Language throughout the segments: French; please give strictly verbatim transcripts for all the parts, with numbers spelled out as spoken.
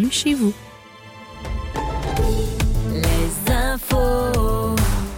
bienvenue chez vous. Les infos.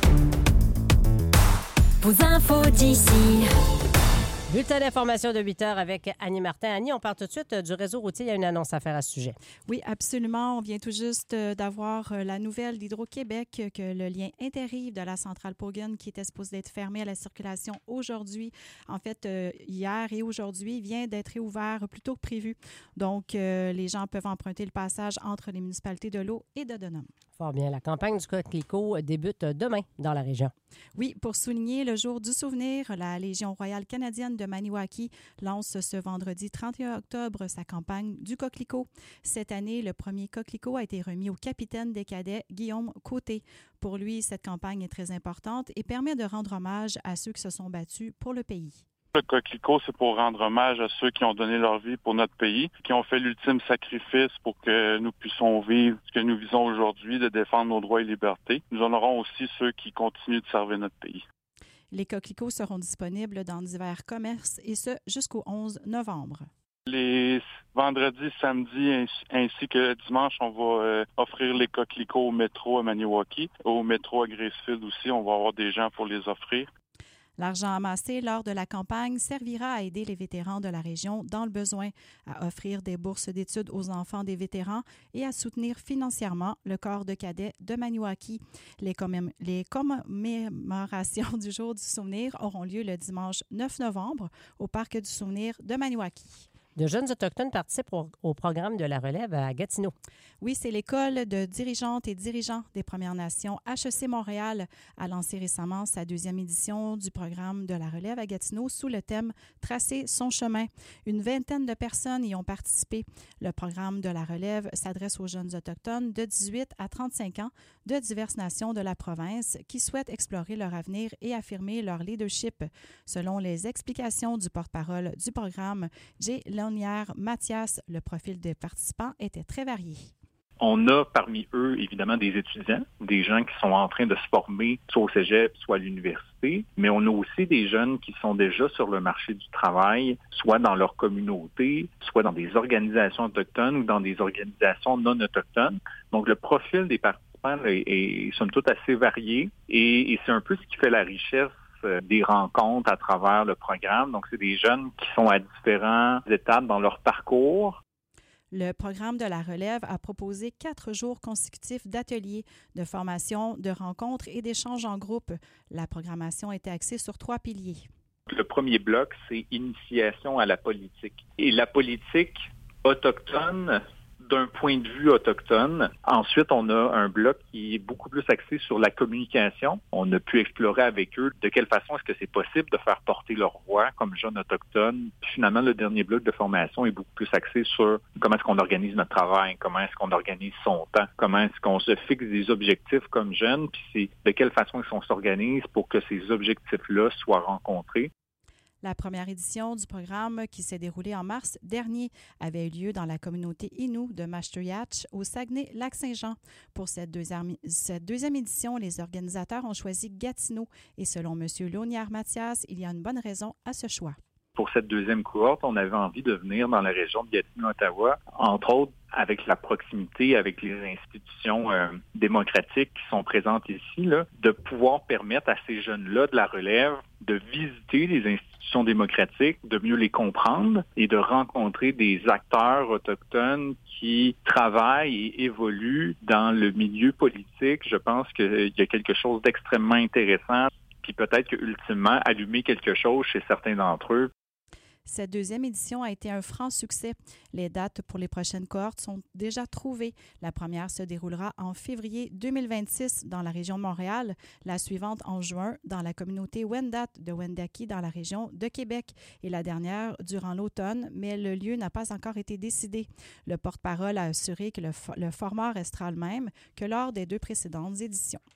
Vos infos d'ici. Bulletin d'information de huit heures avec Annie Martin. Annie, on part tout de suite du réseau routier. Il y a une annonce à faire à ce sujet. Oui, absolument. On vient tout juste d'avoir la nouvelle d'Hydro-Québec que le lien Interrive de la centrale Paugun, qui était supposé être fermé à la circulation aujourd'hui, en fait, euh, hier et aujourd'hui, vient d'être réouvert plus tôt que prévu. Donc, euh, les gens peuvent emprunter le passage entre les municipalités de l'Eau et de Denham. Fort bien. La campagne du Coquelicot débute demain dans la région. Oui, pour souligner le jour du souvenir, la Légion royale canadienne de Maniwaki lance ce vendredi trente et un octobre sa campagne du Coquelicot. Cette année, le premier Coquelicot a été remis au capitaine des cadets, Guillaume Côté. Pour lui, cette campagne est très importante et permet de rendre hommage à ceux qui se sont battus pour le pays. Le Coquelicot, c'est pour rendre hommage à ceux qui ont donné leur vie pour notre pays, qui ont fait l'ultime sacrifice pour que nous puissions vivre ce que nous visons aujourd'hui, de défendre nos droits et libertés. Nous en aurons aussi ceux qui continuent de servir notre pays. Les coquelicots seront disponibles dans divers commerces et ce jusqu'au onze novembre. Les vendredis, samedis ainsi que dimanche, on va euh, offrir les coquelicots au métro à Maniwaki. Au métro à Gracefield aussi, on va avoir des gens pour les offrir. L'argent amassé lors de la campagne servira à aider les vétérans de la région dans le besoin, à offrir des bourses d'études aux enfants des vétérans et à soutenir financièrement le corps de cadets de Maniwaki. Les, commém- les commémorations du Jour du souvenir auront lieu le dimanche neuf novembre au Parc du souvenir de Maniwaki. De jeunes autochtones participent au, au programme de la relève à Gatineau. Oui, c'est l'école de dirigeantes et dirigeants des Premières Nations H E C Montréal a lancé récemment sa deuxième édition du programme de la relève à Gatineau sous le thème « Tracer son chemin ». Une vingtaine de personnes y ont participé. Le programme de la relève s'adresse aux jeunes autochtones de dix-huit à trente-cinq ans de diverses nations de la province qui souhaitent explorer leur avenir et affirmer leur leadership. Selon les explications du porte-parole du programme, J. Lonière Mathias, le profil des participants était très varié. On a parmi eux, évidemment, des étudiants, des gens qui sont en train de se former, soit au cégep, soit à l'université, mais on a aussi des jeunes qui sont déjà sur le marché du travail, soit dans leur communauté, soit dans des organisations autochtones ou dans des organisations non autochtones. Donc, le profil des participants est, est somme toute, assez varié et, et c'est un peu ce qui fait la richesse des rencontres à travers le programme. Donc, c'est des jeunes qui sont à différentes étapes dans leur parcours. Le programme de la relève a proposé quatre jours consécutifs d'ateliers, de formation, de rencontres et d'échanges en groupe. La programmation était axée sur trois piliers. Le premier bloc, c'est initiation à la politique. Et la politique autochtone, d'un point de vue autochtone. Ensuite, on a un bloc qui est beaucoup plus axé sur la communication. On a pu explorer avec eux de quelle façon est-ce que c'est possible de faire porter leur voix comme jeunes autochtones. Puis finalement, le dernier bloc de formation est beaucoup plus axé sur comment est-ce qu'on organise notre travail, comment est-ce qu'on organise son temps, comment est-ce qu'on se fixe des objectifs comme jeunes, puis c'est de quelle façon est-ce qu'on s'organise pour que ces objectifs-là soient rencontrés. La première édition du programme, qui s'est déroulée en mars dernier, avait eu lieu dans la communauté Innu de Mashtuyatch au Saguenay-Lac-Saint-Jean. Pour cette deuxième, cette deuxième édition, les organisateurs ont choisi Gatineau et selon M. Lonière Mathias, il y a une bonne raison à ce choix. Pour cette deuxième cohorte, on avait envie de venir dans la région de Gatineau-Ottawa, entre autres avec la proximité avec les institutions euh, démocratiques qui sont présentes ici, là, de pouvoir permettre à ces jeunes-là de la relève de visiter les institutions démocratiques, de mieux les comprendre et de rencontrer des acteurs autochtones qui travaillent et évoluent dans le milieu politique. Je pense qu'il y a quelque chose d'extrêmement intéressant, puis peut-être que ultimement allumer quelque chose chez certains d'entre eux. Cette deuxième édition a été un franc succès. Les dates pour les prochaines cohortes sont déjà trouvées. La première se déroulera en février deux mille vingt-six dans la région de Montréal, la suivante en juin dans la communauté Wendat de Wendake dans la région de Québec et la dernière durant l'automne, mais le lieu n'a pas encore été décidé. Le porte-parole a assuré que le, le format restera le même que lors des deux précédentes éditions.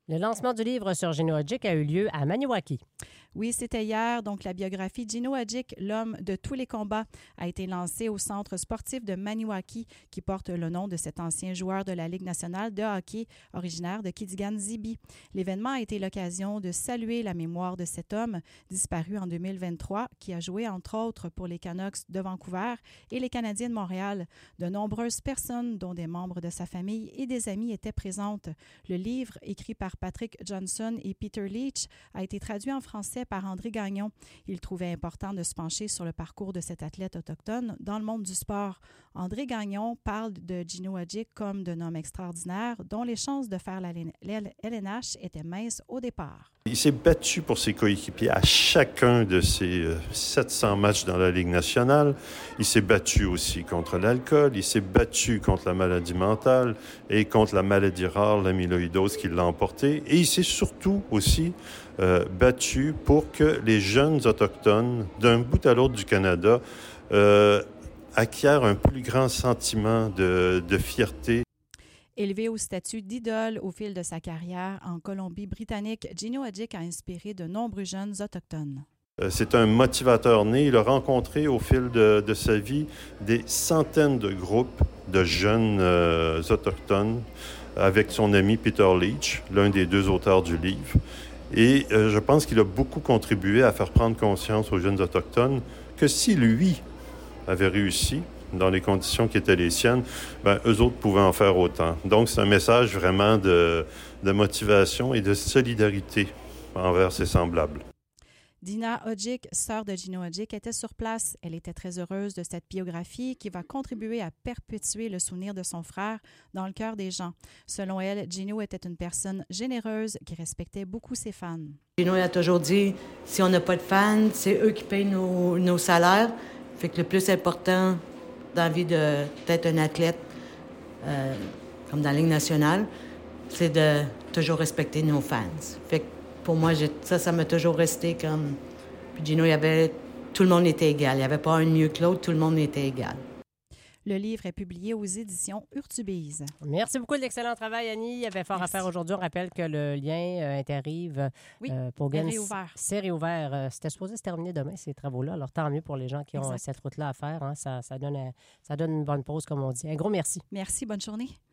Le lancement du livre sur Gino Odjick a eu lieu à Maniwaki. Oui, c'était hier. Donc, la biographie Gino Odjick, l'homme de tous les combats, a été lancée au centre sportif de Maniwaki, qui porte le nom de cet ancien joueur de la Ligue nationale de hockey, originaire de Kidigan-Zibi. L'événement a été l'occasion de saluer la mémoire de cet homme disparu en deux mille vingt-trois, qui a joué entre autres pour les Canucks de Vancouver et les Canadiens de Montréal. De nombreuses personnes, dont des membres de sa famille et des amis, étaient présentes. Le livre, écrit par Patrick Johnson et Peter Leach, a été traduit en français par André Gagnon. Il trouvait important de se pencher sur le parcours de cet athlète autochtone dans le monde du sport. André Gagnon parle de Gino Odjick comme d'un homme extraordinaire dont les chances de faire la L N H étaient minces au départ. Il s'est battu pour ses coéquipiers à chacun de ses sept cents matchs dans la Ligue nationale. Il s'est battu aussi contre l'alcool, il s'est battu contre la maladie mentale et contre la maladie rare, l'amyloïdose qui l'a emporté. Et il s'est surtout aussi euh, battu pour que les jeunes autochtones, d'un bout à l'autre du Canada, euh, acquièrent un plus grand sentiment de, de fierté. Élevé au statut d'idole au fil de sa carrière en Colombie-Britannique, Gino Odjick a inspiré de nombreux jeunes autochtones. C'est un motivateur né. Il a rencontré au fil de, de sa vie des centaines de groupes de jeunes euh, autochtones avec son ami Peter Leach, l'un des deux auteurs du livre. Et euh, je pense qu'il a beaucoup contribué à faire prendre conscience aux jeunes autochtones que si lui avait réussi dans les conditions qui étaient les siennes, ben, eux autres pouvaient en faire autant. Donc, c'est un message vraiment de, de motivation et de solidarité envers ses semblables. Dina Odjick, sœur de Gino Odjick, était sur place. Elle était très heureuse de cette biographie qui va contribuer à perpétuer le souvenir de son frère dans le cœur des gens. Selon elle, Gino était une personne généreuse qui respectait beaucoup ses fans. Gino a toujours dit, si on n'a pas de fans, c'est eux qui payent nos, nos salaires. Fait que le plus important dans la vie de d'être un athlète, euh, comme dans la Ligue nationale, c'est de toujours respecter nos fans. Fait que pour moi, j'ai, ça, ça m'a toujours resté comme... Puis Gino, il y avait... Tout le monde était égal. Il n'y avait pas un mieux que l'autre, tout le monde était égal. Le livre est publié aux éditions Urtubise. Merci beaucoup de l'excellent travail, Annie. Il y avait fort Merci. à faire aujourd'hui. On rappelle que le lien euh, Interrive oui, euh, pour Gaines, c'est réouvert. C'est réouvert. Euh, c'était supposé se terminer demain, ces travaux-là. Alors, tant mieux pour les gens qui ont exact. cette route-là à faire. Hein. Ça, ça, donne, ça donne une bonne pause, comme on dit. Un gros merci. Merci. Bonne journée.